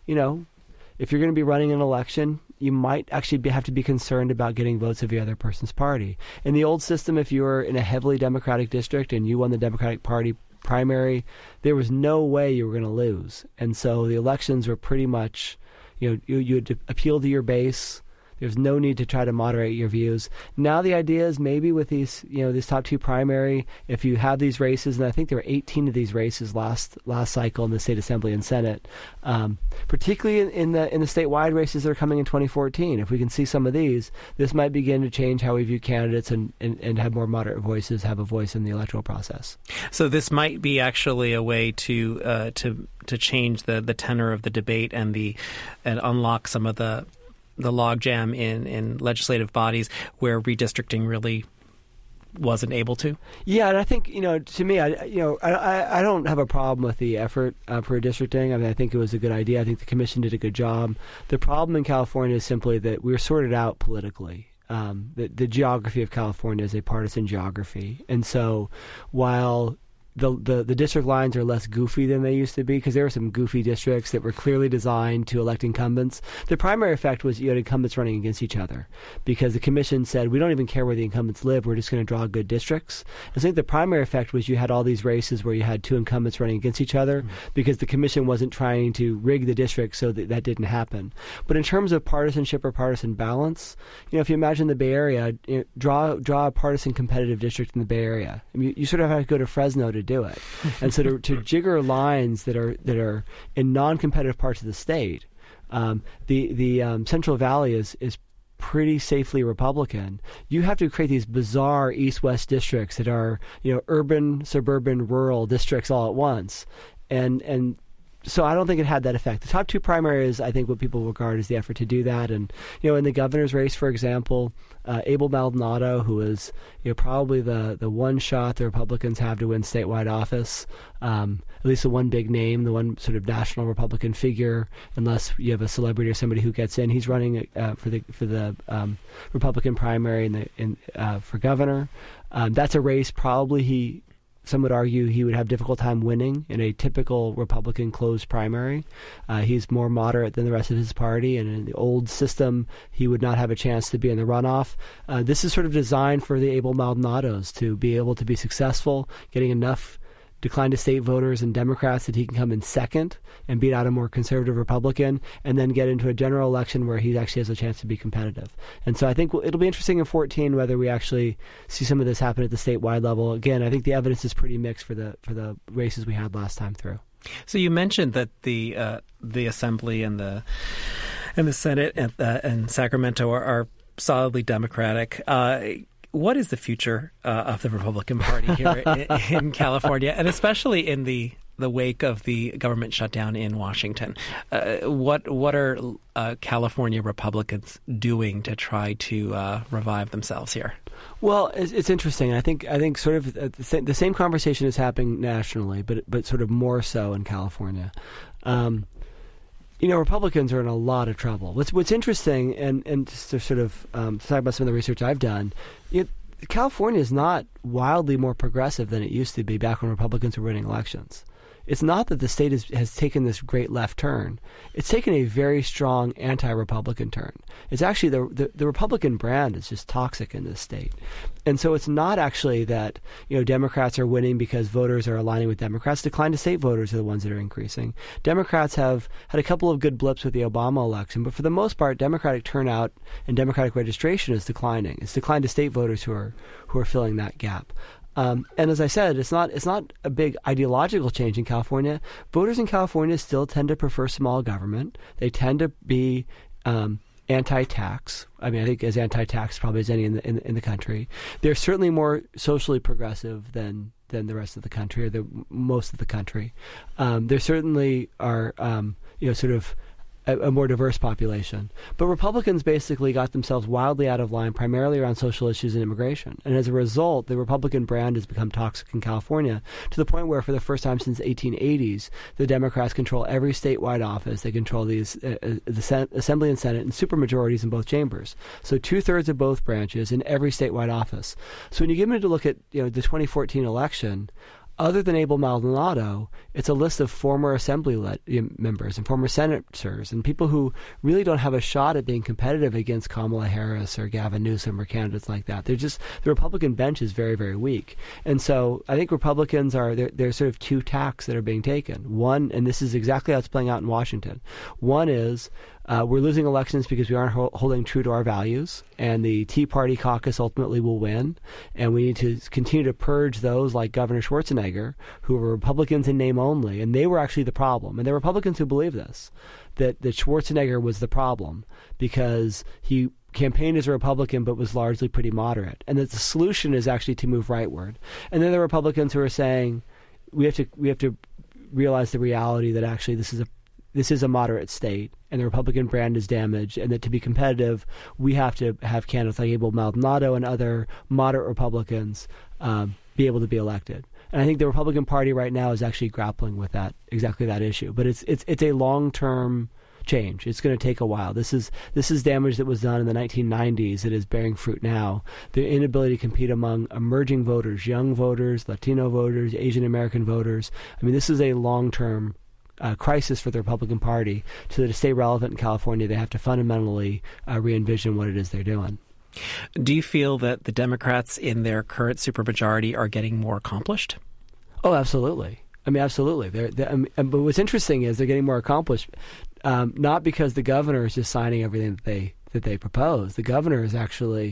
if you're going to be running an election, you might actually have to be concerned about getting votes of the other person's party. In the old system, if you were in a heavily Democratic district and you won the Democratic Party primary, there was no way you were going to lose. And so the elections were pretty much, you had to appeal to your base. There's no need to try to moderate your views. Now the idea is maybe with these, this top two primary, if you have these races, and I think there were 18 of these races last cycle in the state assembly and senate, particularly in the statewide races that are coming in 2014. If we can see some of these, this might begin to change how we view candidates and have more moderate voices have a voice in the electoral process. So this might be actually a way to change the tenor of the debate and unlock some of the logjam in legislative bodies where redistricting really wasn't able to? Yeah, and I think, to me, I don't have a problem with the effort for redistricting. I mean, I think it was a good idea. I think the commission did a good job. The problem in California is simply that we're sorted out politically. The geography of California is a partisan geography. And so while the district lines are less goofy than they used to be, because there were some goofy districts that were clearly designed to elect incumbents. The primary effect was you had incumbents running against each other, because the commission said, we don't even care where the incumbents live, we're just going to draw good districts. I think the primary effect was you had all these races where you had two incumbents running against each other, because the commission wasn't trying to rig the district so that didn't happen. But in terms of partisanship or partisan balance, if you imagine the Bay Area, draw a partisan competitive district in the Bay Area. I mean, you sort of have to go to Fresno to do it. And so to jigger lines that are in non-competitive parts of the state, the Central Valley is pretty safely Republican. You have to create these bizarre east-west districts that are, urban, suburban, rural districts all at once. And so I don't think it had that effect. The top two primaries, I think, what people regard as the effort to do that. And, in the governor's race, for example, Abel Maldonado, who is, probably the one shot the Republicans have to win statewide office, at least the one big name, the one sort of national Republican figure, unless you have a celebrity or somebody who gets in. He's running for the Republican primary for governor. That's a race probably some would argue he would have a difficult time winning in a typical Republican closed primary. He's more moderate than the rest of his party, and in the old system, he would not have a chance to be in the runoff. This is sort of designed for the Abel Maldonados to be able to be successful, getting enough decline to state voters and Democrats that he can come in second and beat out a more conservative Republican, and then get into a general election where he actually has a chance to be competitive. And so I think it'll be interesting in 2014 whether we actually see some of this happen at the statewide level. Again, I think the evidence is pretty mixed for the races we had last time through. So you mentioned that the Assembly and the Senate and Sacramento are solidly Democratic. What is the future of the Republican Party here in California, and especially in the the wake of the government shutdown in Washington. What are California Republicans doing to try to revive themselves here? Well, it's interesting. I think sort of the same conversation is happening nationally, but sort of more so in California. Republicans are in a lot of trouble. What's interesting, and just to sort of talk about some of the research I've done, California is not wildly more progressive than it used to be back when Republicans were winning elections. It's not that the state has taken this great left turn. It's taken a very strong anti-Republican turn. It's actually the Republican brand is just toxic in this state. And so it's not actually that, Democrats are winning because voters are aligning with Democrats. Decline to state voters are the ones that are increasing. Democrats have had a couple of good blips with the Obama election, but for the most part, Democratic turnout and Democratic registration is declining. It's declined to state voters who are filling that gap. And as I said, it's not a big ideological change in California. Voters in California still tend to prefer small government. They tend to be anti-tax. I mean, I think as anti-tax probably as any in the country. They're certainly more socially progressive than the rest of the country or most of the country. There certainly are sort of a more diverse population. But Republicans basically got themselves wildly out of line, primarily around social issues and immigration. And as a result, the Republican brand has become toxic in California to the point where, for the first time since the 1880s, the Democrats control every statewide office. They control the Assembly and Senate and supermajorities in both chambers. So 2/3 of both branches in every statewide office. So when you get into look at the 2014 election, other than Abel Maldonado, it's a list of former Assembly members and former senators and people who really don't have a shot at being competitive against Kamala Harris or Gavin Newsom or candidates like that. The Republican bench is very, very weak. And so I think Republicans there's sort of two tacks that are being taken. One, and this is exactly how it's playing out in Washington. One is we're losing elections because we aren't holding true to our values, and the Tea Party caucus ultimately will win. And we need to continue to purge those like Governor Schwarzenegger, who were Republicans in name only, and they were actually the problem. And there were Republicans who believe this, that Schwarzenegger was the problem because he campaigned as a Republican but was largely pretty moderate, and that the solution is actually to move rightward. And then there are Republicans who are saying we have to realize the reality that actually this is a moderate state, and the Republican brand is damaged, and that to be competitive, we have to have candidates like Abel Maldonado and other moderate Republicans be able to be elected. And I think the Republican Party right now is actually grappling with exactly that issue. But it's a long-term change. It's going to take a while. This is damage that was done in the 1990s that is bearing fruit now. The inability to compete among emerging voters, young voters, Latino voters, Asian American voters. I mean, this is a long-term crisis for the Republican Party. So that to stay relevant in California, they have to fundamentally re-envision what it is they're doing. Do you feel that the Democrats in their current supermajority are getting more accomplished? Oh, absolutely. I mean, absolutely. But what's interesting is they're getting more accomplished, not because the governor is just signing everything that they propose. The governor is actually,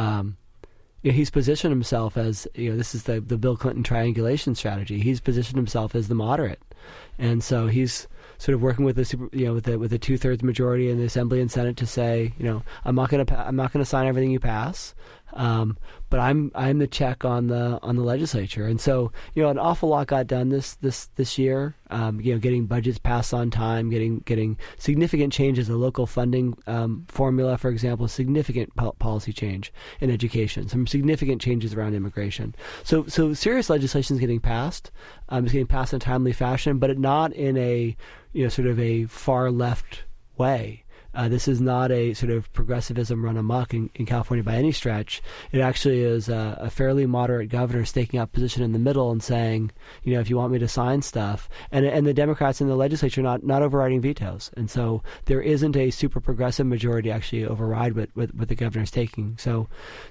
he's positioned himself as, this is the Bill Clinton triangulation strategy. He's positioned himself as the moderate, and so he's sort of working with the 2/3 majority in the Assembly and Senate to say, I'm not going to sign everything you pass, but I'm the check on the legislature. And so an awful lot got done this year. Getting budgets passed on time, getting significant changes, the local funding formula, for example, significant policy change in education, some significant changes around immigration. So serious legislation is getting passed. It's getting passed in a timely fashion, but not in a sort of a far left way. This is not a sort of progressivism run amok in California by any stretch. It actually is a fairly moderate governor staking out position in the middle and saying, if you want me to sign stuff, and the Democrats in the legislature not overriding vetoes. And so there isn't a super progressive majority actually override what the governor's taking. So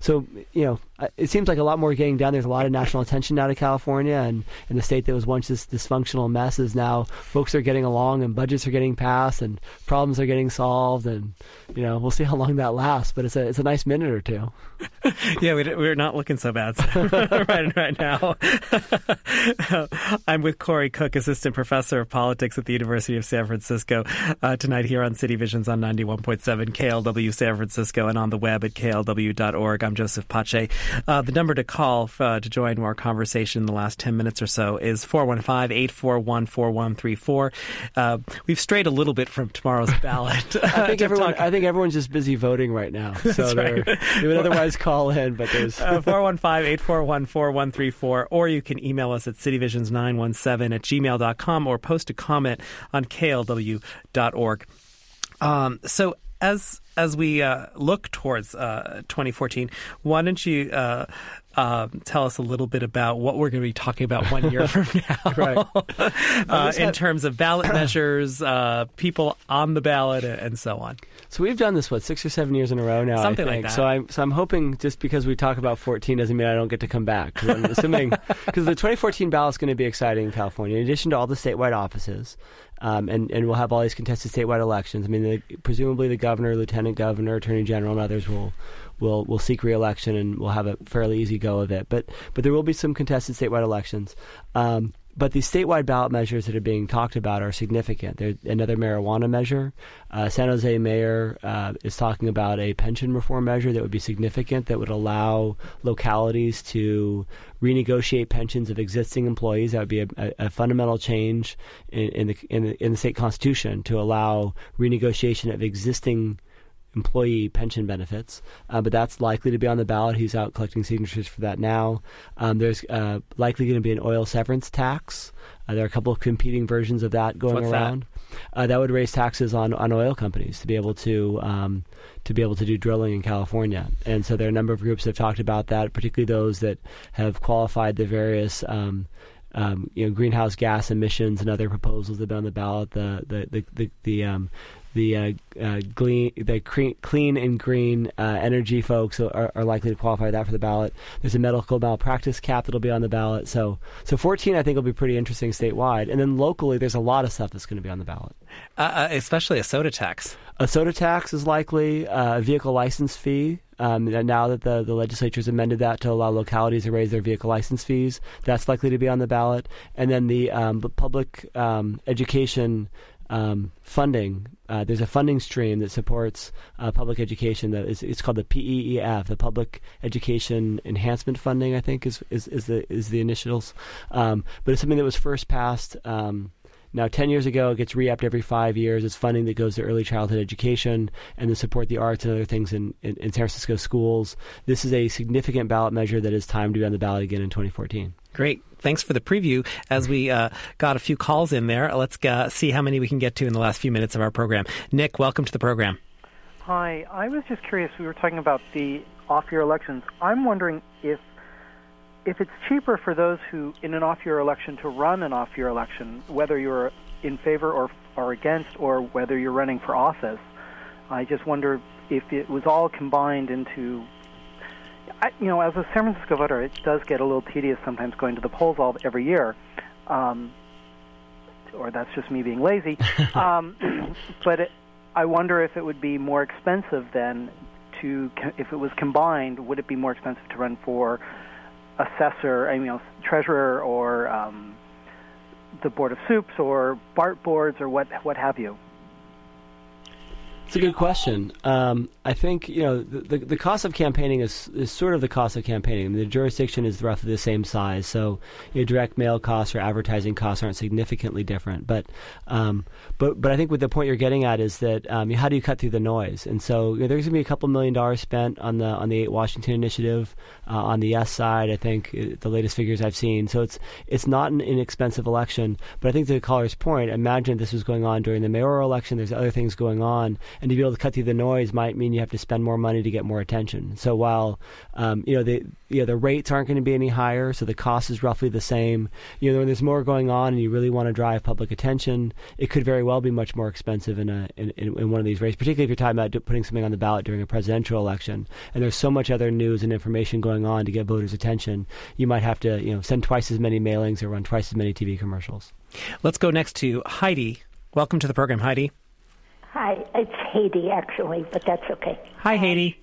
it seems like a lot more getting done. There's a lot of national attention now to California, and the state that was once this dysfunctional mess is now folks are getting along and budgets are getting passed and problems are getting solved. resolved, and we'll see how long that lasts. But it's a nice minute or two. Yeah, we're not looking so bad right now. I'm with Corey Cook, Assistant Professor of Politics at the University of San Francisco, tonight here on City Visions on 91.7 KLW San Francisco and on the web at klw.org. I'm Joseph Pache. The number to call to join our conversation in the last 10 minutes or so is 415-841-4134. We've strayed a little bit from tomorrow's ballot. I think everyone's just busy voting right now. So they would otherwise call in, but there's 415-841-4134, or you can email us at cityvisions917@gmail.com or post a comment on klw.org. So as we look towards 2014, why don't you tell us a little bit about what we're going to be talking about 1 year from now, right? In terms of ballot measures, people on the ballot, and so on. So we've done this 6 or 7 years in a row now. Something I think. like that. So I'm hoping just because we talk about 14 doesn't mean I don't get to come back. Because I'm assuming because the 2014 ballot is going to be exciting in California. In addition to all the statewide offices. And we'll have all these contested statewide elections. I mean, presumably the governor, lieutenant governor, attorney general, and others will seek re-election, and we'll have a fairly easy go of it. But there will be some contested statewide elections. But these statewide ballot measures that are being talked about are significant. There's another marijuana measure. San Jose mayor is talking about a pension reform measure that would be significant, that would allow localities to renegotiate pensions of existing employees. That would be a fundamental change in the state constitution to allow renegotiation of existing employee pension benefits, but that's likely to be on the ballot. He's out collecting signatures for that now. There's likely going to be an oil severance tax. There are a couple of competing versions of that going around. That would raise taxes on oil companies to be able to do drilling in California. And so there are a number of groups that have talked about that, particularly those that have qualified the various greenhouse gas emissions and other proposals that have been on the ballot. The clean and green energy folks are likely to qualify that for the ballot. There's a medical malpractice cap that'll be on the ballot. So 14, I think, will be pretty interesting statewide. And then locally, there's a lot of stuff that's going to be on the ballot. Especially a soda tax. A soda tax is likely, a vehicle license fee. Now that the legislature's amended that to allow localities to raise their vehicle license fees, that's likely to be on the ballot. And then the public education funding. There's a funding stream that supports public education. It's called the PEEF, the Public Education Enhancement Funding, I think is the initials. But it's something that was first passed now 10 years ago. It gets re-upped every 5 years. It's funding that goes to early childhood education and to support the arts and other things in San Francisco schools. This is a significant ballot measure that is timed to be on the ballot again in 2014. Great. Thanks for the preview. As we got a few calls in there, let's see how many we can get to in the last few minutes of our program. Nick, welcome to the program. Hi. I was just curious. We were talking about the off-year elections. I'm wondering if it's cheaper for those who, in an off-year election, to run an off-year election, whether you're in favor or against, or whether you're running for office. I just wonder if it was all combined into... as a San Francisco voter, it does get a little tedious sometimes going to the polls every year, or that's just me being lazy. But I wonder if it would be more expensive then if it was combined, would it be more expensive to run for assessor, treasurer, or the Board of Soups, or BART boards, or what have you? It's a good question. I think the cost of campaigning is sort of the cost of campaigning. I mean, the jurisdiction is roughly the same size, so direct mail costs or advertising costs aren't significantly different. But I think what the point you're getting at is that how do you cut through the noise? And so there's going to be a couple $1 million spent on the 8 Washington initiative on the yes side. I think the latest figures I've seen. So it's not an inexpensive election. But I think to the caller's point, imagine this was going on during the mayoral election. There's other things going on. And to be able to cut through the noise might mean you have to spend more money to get more attention. So while the rates aren't going to be any higher, so the cost is roughly the same. When there's more going on and you really want to drive public attention, it could very well be much more expensive in one of these races. Particularly if you're talking about putting something on the ballot during a presidential election, and there's so much other news and information going on to get voters' attention, you might have to send twice as many mailings or run twice as many TV commercials. Let's go next to Heidi. Welcome to the program, Heidi. Hi, it's Haiti, actually, but that's okay. Hi, Haiti.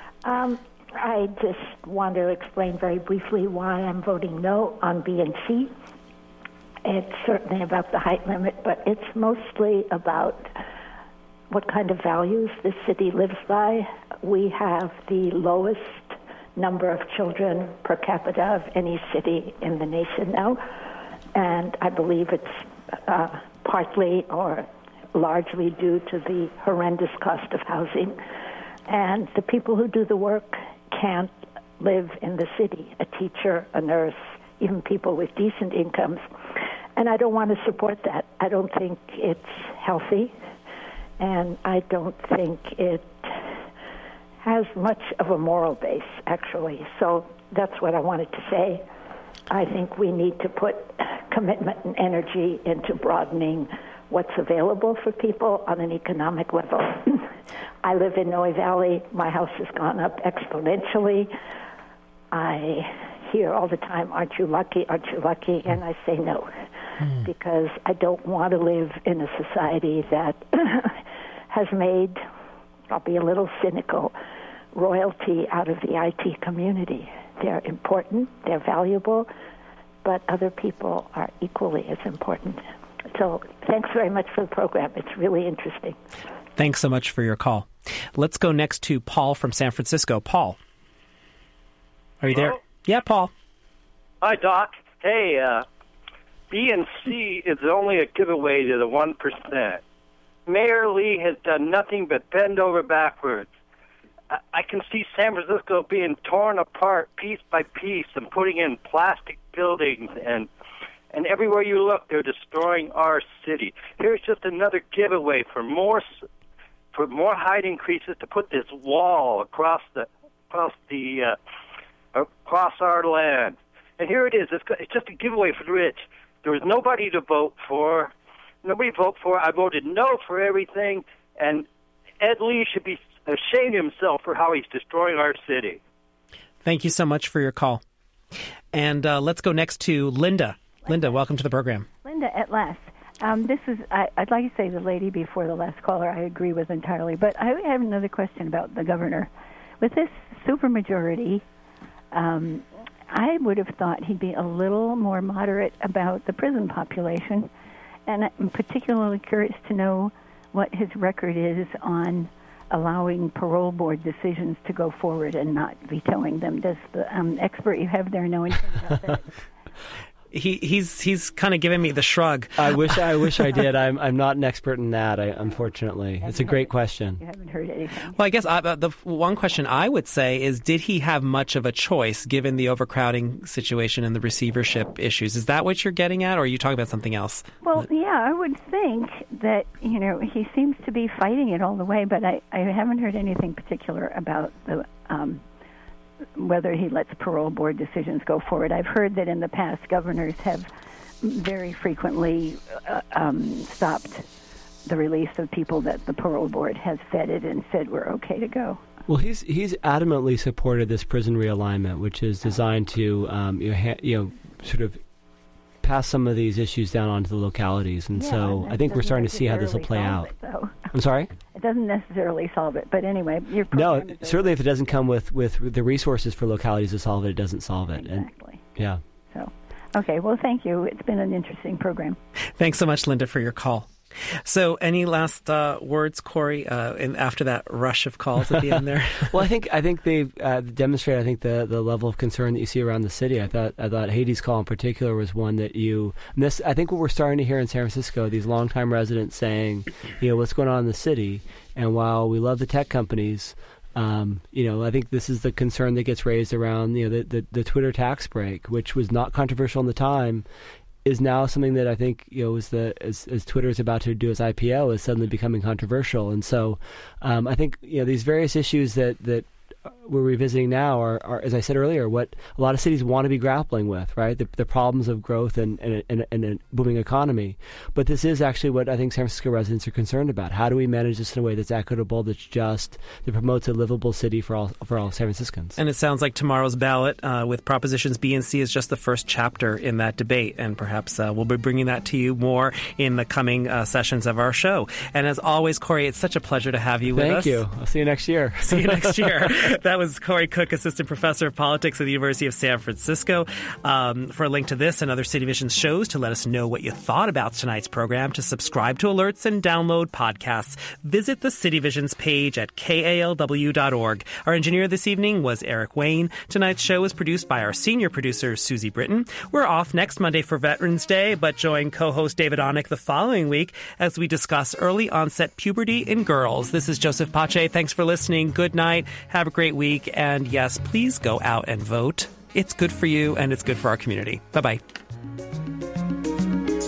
I just want to explain very briefly why I'm voting no on B and C. It's certainly about the height limit, but it's mostly about what kind of values the city lives by. We have the lowest number of children per capita of any city in the nation now, and I believe it's partly or largely due to the horrendous cost of housing. And the people who do the work can't live in the city, a teacher, a nurse, even people with decent incomes. And I don't want to support that. I don't think it's healthy, and I don't think it has much of a moral base, actually. So that's what I wanted to say. I think we need to put commitment and energy into broadening what's available for people on an economic level. I live in Noe Valley. My house has gone up exponentially. I hear all the time, aren't you lucky, aren't you lucky? And I say no, because I don't want to live in a society that has made, I'll be a little cynical, royalty out of the IT community. They're important, they're valuable, but other people are equally as important. So thanks very much for the program. It's really interesting. Thanks so much for your call. Let's go next to Paul from San Francisco. Paul, are you there? Yeah, Paul. Hi, Doc. Hey, B and C is only a giveaway to the 1%. Mayor Lee has done nothing but bend over backwards. I can see San Francisco being torn apart piece by piece and putting in plastic buildings, and everywhere you look, they're destroying our city. Here's just another giveaway for more height increases to put this wall across our land. And here it is. It's just a giveaway for the rich. There was nobody to vote for. Nobody voted for. I voted no for everything, and Ed Lee should be ashamed of himself for how he's destroying our city. Thank you so much for your call. And let's go next to Linda. Linda, welcome to the program. Linda, at last. I'd like to say the lady before the last caller I agree with entirely, but I have another question about the governor. With this supermajority, I would have thought he'd be a little more moderate about the prison population, and I'm particularly curious to know what his record is on allowing parole board decisions to go forward and not vetoing them. Does the expert you have there know anything about that? He's kind of giving me the shrug. I wish I did. I'm not an expert in that. Unfortunately, it's a great question. You haven't heard anything. Well, I guess the one question I would say is, did he have much of a choice given the overcrowding situation and the receivership issues? Is that what you're getting at, or are you talking about something else? Well, yeah, I would think that he seems to be fighting it all the way, but I haven't heard anything particular about the. Whether he lets parole board decisions go forward. I've heard that in the past, governors have very frequently stopped the release of people that the parole board has vetted and said were okay to go. Well, he's adamantly supported this prison realignment, which is designed to sort of pass some of these issues down onto the localities, and so I think we're starting to see how this will play out. I'm sorry? It doesn't necessarily solve it, but anyway, no, certainly if it doesn't come with the resources for localities to solve it doesn't solve it. Exactly. And, yeah. So, okay, well, thank you. It's been an interesting program. Thanks so much, Linda, for your call. So any last words, Corey, after that rush of calls at the end there? Well, I think they've demonstrated, I think, the level of concern that you see around the city. I thought Haiti's call in particular was one that I think what we're starting to hear in San Francisco, these longtime residents saying, what's going on in the city, and while we love the tech companies, I think this is the concern that gets raised around, the Twitter tax break, which was not controversial in the time, is now something that I think, as Twitter is about to do its IPO, is suddenly becoming controversial. And so I think, these various issues that we're revisiting now are, as I said earlier, what a lot of cities want to be grappling with, right? The problems of growth and a booming economy. But this is actually what I think San Francisco residents are concerned about. How do we manage this in a way that's equitable, that's just, that promotes a livable city for all San Franciscans? And it sounds like tomorrow's ballot with Propositions B and C is just the first chapter in that debate. And perhaps we'll be bringing that to you more in the coming sessions of our show. And as always, Corey, it's such a pleasure to have you with us. Thank you. I'll see you next year. See you next year. That was Corey Cook, Assistant Professor of Politics at the University of San Francisco. For a link to this and other City Visions shows, to let us know what you thought about tonight's program, to subscribe to alerts and download podcasts, visit the City Visions page at kalw.org. Our engineer this evening was Eric Wayne. Tonight's show was produced by our senior producer, Susie Britton. We're off next Monday for Veterans Day, but join co-host David Onick the following week as we discuss early onset puberty in girls. This is Joseph Pace. Thanks for listening. Good night. Have a great week. And yes, please go out and vote. It's good for you and it's good for our community. Bye-bye.